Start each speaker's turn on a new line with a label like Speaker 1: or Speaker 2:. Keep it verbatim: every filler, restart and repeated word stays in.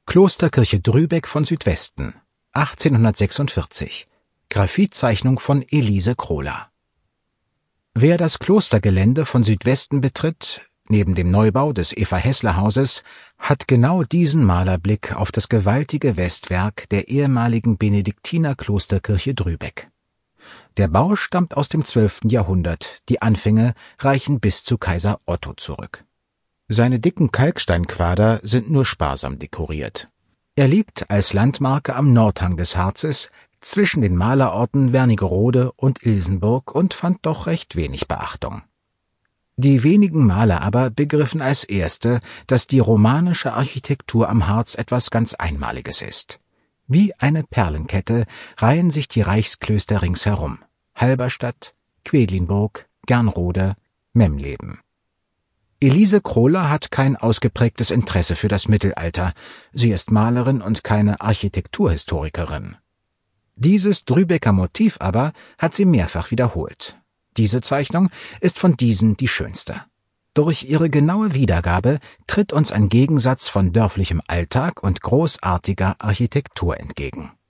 Speaker 1: Klosterkirche Drübeck von Südwesten, achtzehnhundertsechsundvierzig. Graphitzeichnung von Elise Krola. Wer das Klostergelände von Südwesten betritt, neben dem Neubau des Eva-Hässler-Hauses, hat genau diesen Malerblick auf das gewaltige Westwerk der ehemaligen Benediktiner-Klosterkirche Drübeck. Der Bau stammt aus dem zwölften Jahrhundert, die Anfänge reichen bis zu Kaiser Otto zurück. Seine dicken Kalksteinquader sind nur sparsam dekoriert. Er liegt als Landmarke am Nordhang des Harzes zwischen den Malerorten Wernigerode und Ilsenburg und fand doch recht wenig Beachtung. Die wenigen Maler aber begriffen als Erste, dass die romanische Architektur am Harz etwas ganz Einmaliges ist. Wie eine Perlenkette reihen sich die Reichsklöster ringsherum: Halberstadt, Quedlinburg, Gernrode, Memleben. Elise Krola hat kein ausgeprägtes Interesse für das Mittelalter. Sie ist Malerin und keine Architekturhistorikerin. Dieses Drübecker Motiv aber hat sie mehrfach wiederholt. Diese Zeichnung ist von diesen die schönste. Durch ihre genaue Wiedergabe tritt uns ein Gegensatz von dörflichem Alltag und großartiger Architektur entgegen.